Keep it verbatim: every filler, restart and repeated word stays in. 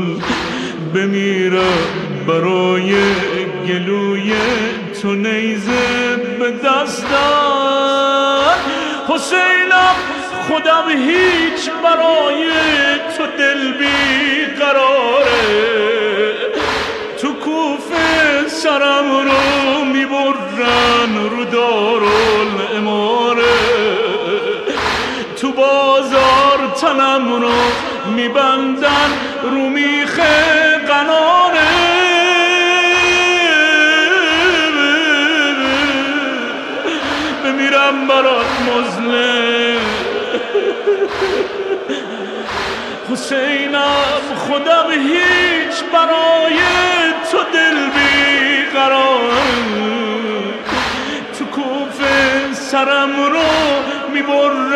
بمیرم برای گلوی تو نیزه به دستم. حسینم خودم هیچ برای تو دل بی قراره، تو کوفه سرم رو میبرن رو دارالاماره، تو بازار تنم رو میبندن رو میخ قناره. بمیرم برات مظلم حسینم خودم هیچ برای تو دل بی قرار، تو کوفه سرم رو میبر